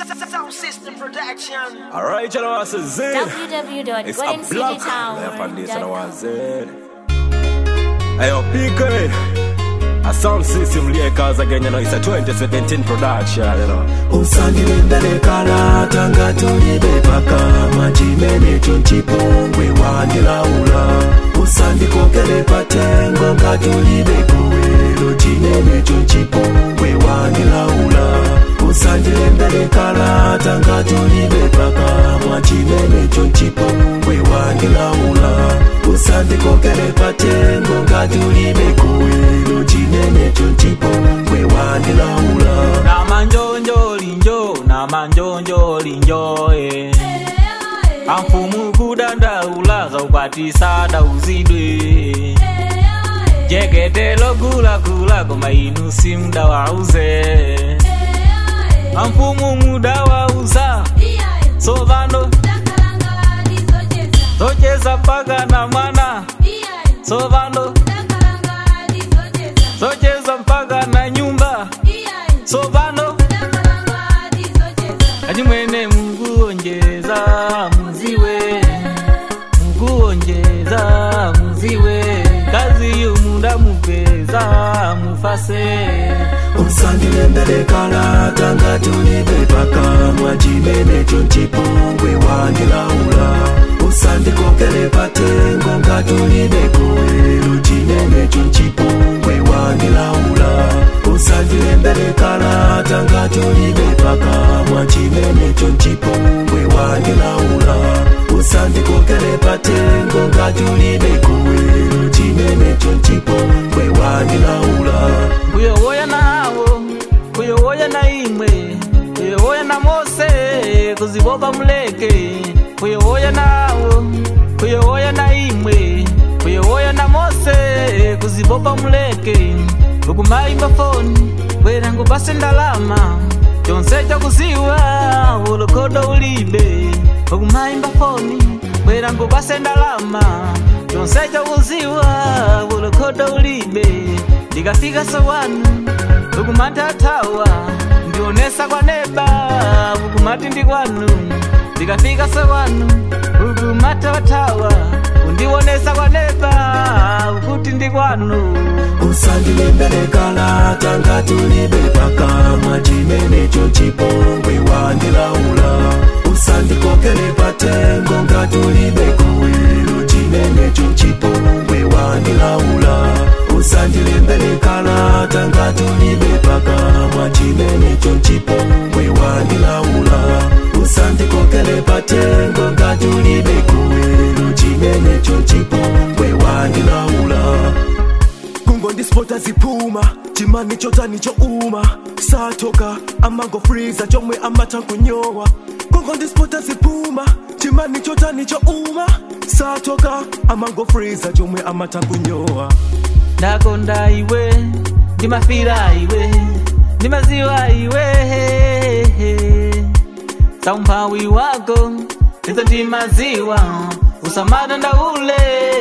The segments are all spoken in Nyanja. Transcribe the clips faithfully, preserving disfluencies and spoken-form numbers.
Sound System Production. Alright, you know what I'm saying? w w w dot golden city tower dot com. Hey, yo, P K. A Sound System Lakers again, you know, it's a twenty seventeen production, you know. Usangile mbele kala tanga tulibe paka majimene chonchipongwe wandila ula. Usandi kokele patengo nga tulibe kuwelo chinene chonchipongwe wandila ula. Usangile mbele kala tanga tulibe paka majimene chonchipongwe wandila ula. Usandi kokele patengo nga tulibe kuwelo chinene chonchipongwe wandila ula. Na manjonjo linjo, na manjonjo linjo eh. Amfumu kudanda ulaza upatisa da uzidwe. Jeketelo gula gula koma inu simda wauze. Amfumu muda wauza sovano socheza mpaka na mwana sovano socheza mpaka na nyumba sovano Aji mwene Mungu ongeza muziwe Mungu ongeza muziwe Kazi yumunda mupeza mufase Usangile mbele kala tanga tulibe paka mwajimene chonchipongwe wandila ula. Usandi kokele patengo nga tulibe kuwelo chinene chonchipongwe wandila ula. Usangile mbele kala tanga tulibe paka mwajimene chonchipongwe wandila ula. Usandi kokele patengo nga tulibe kuwelo chinene chonchipongwe wandila ula. Kuyo woya na hawo, kuyo woya na imwe Kuyo woya na Mose, kuziboba muleke Kuyo woya na hawo, kuyo woya na imwe Kuyo woya na Mose, kuziboba muleke Ukumaimba phone, wera ngubase ndalama Chonsecha kuziwa, ulokodo ulibe Ukumaimba phone, wera ngubase ndalama Chonsecha kuziwa, ulokodo ulibe Digafika sawanu, ukumata tawa Ndionesa kwa neba, ukumati ndikwanu Digafika sawanu, ukumata tawa Undionesa kwa neba, ukuti ndikwanu Usangile mbele kala tanga tulibe paka majimene chonchipongwe wandila ula. Usandi kokele patengo nga tulibe kuwelo chinene chonchipongwe wandila ula. Usandile mbele kala tanga tulibe paka majimene chonchipongwe wandila ula. Usandi kokele patengo nga tulibe kuwelo chinene chonchipongwe wandila ula. Kungo ndispota zipuma chimani chota nicho uma satoka amango freezer chomwe amata kunyowa. Kungo ndispota zipuma chimani chota nicho uma satoka amango freezer chomwe amata kunyowa. Ndakonda iwe, ndimafira iwe, ndimaziwa iwe Saumpawi wako, nizo ndimaziwa Usamada ndaule,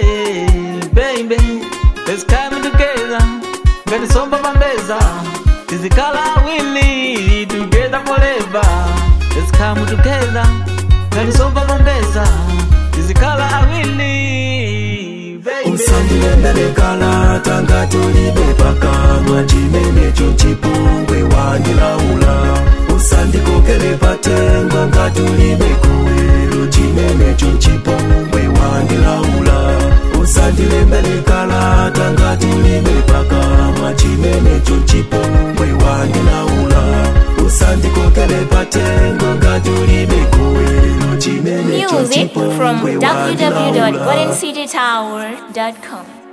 baby Let's come together, gani somba pambeza Tizikala wili, together forever Let's come together, gani somba pambeza Tizikala wili, baby Usandile mbele kala tanga tulibe paka mwajimene chonchipongwe wandila ula. Usandi kokele patengo nga tulibe kuwelo chinene chonchipongwe wandila ula. Usandile mbele kala tanga tulibe paka mwajimene chonchipongwe wandila ula. Usandi kokele patengo nga tulibe kuwelo chinene Music from chonchipongwe w w w dot wandila golden ula. city tower dot com.